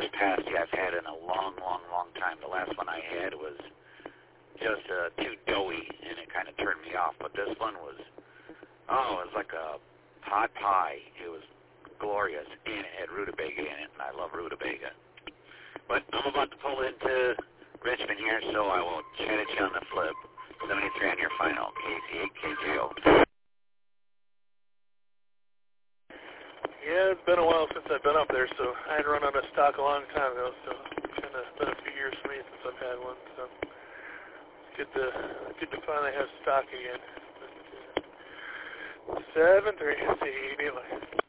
worst pasty I've had in a long, long, long time. The last one I had was just too doughy, and it kind of turned me off. But this one was, it was like a hot pie. It was glorious, and it had rutabaga in it, and I love rutabaga. But I'm about to pull into Richmond here, so I will chat at you on the flip. 73 on your final, KC8KJO. Yeah, it's been a while since I've been up there, so I had run out of stock a long time ago, so it's kind of been a few years for me since I've had one, so it's good to finally have stock again. 73, see,